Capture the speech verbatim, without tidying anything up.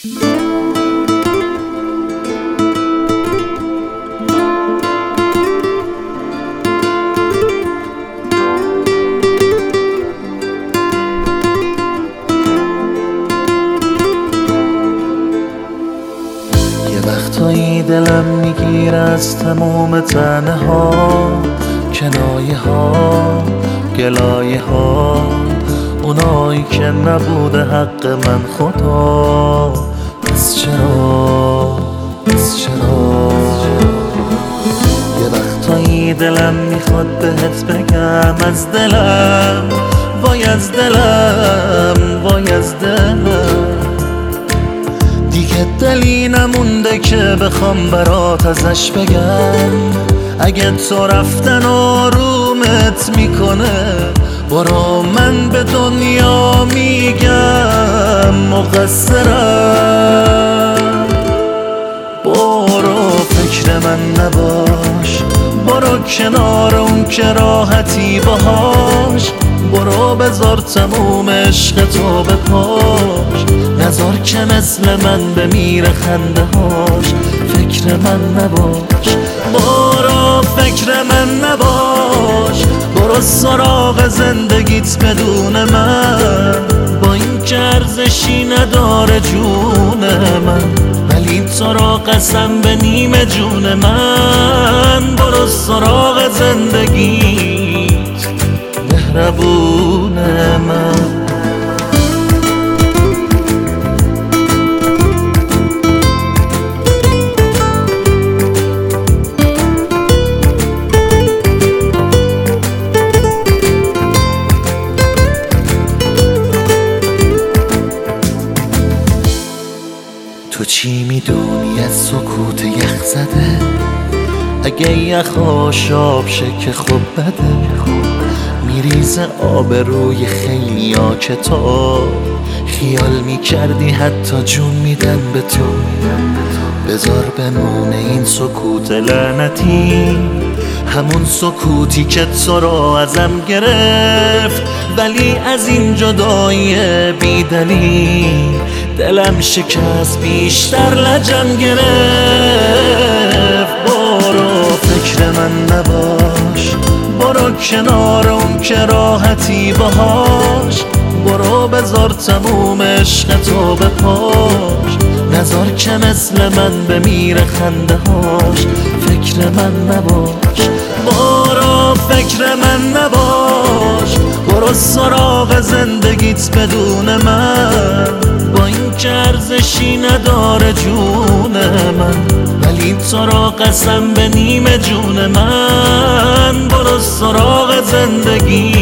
وقتایی دلم میگیره از تموم تنه ها، کنایه ها، گلایه ها، اونایی که نبوده حق من خدا. پس چرا پس چرا یه وقتایی دلم میخواد بهت بگم از دلم، وای از دلم، وای از دلم. دیگه دلی نمونده که بخوام برات ازش بگم. اگه تو رفتن آرومت میکنه، برو من به دنیا میگم مقصرم. برو فکر من نباش، برو کنار اون که راحتی باهاش، برو بذار تموم عشق تو به پاش، نذار که مثل من بمیره خنده هاش. فکر من نباش، برو فکر من نباش، برو سراغ زندگیت بدون من. با این که ارزشی نداره جون من، ولی تو را قسم به نیمه جون من. برو سراغ زندگیت مهربون من. تو چی میدونی از سکوت یخ زده؟ اگه یخاش آب شه که خب بده، میریزه آب روی خیلی ها که تو خیال میکردی حتی جون میدن به تو. بذار بمونه این سکوت لعنتی، همون سکوتی که تو را ازم گرفت. ولی از این جدایی بی دلیل دلم شکست، بیشتر لجم گرفت. برو فکر من نباش، برو کنار اون که راحتی باهاش، برو بذار تموم عشق تو به پاش، نذار که مثل من بمیره خنده هاش. فکر من نباش، برو فکر من نباش، برو سراغ زندگیت بدون من. با این که ارزشی نداره جون من، ولی تو را قسم به نیمه جون من. برو سراغ زندگی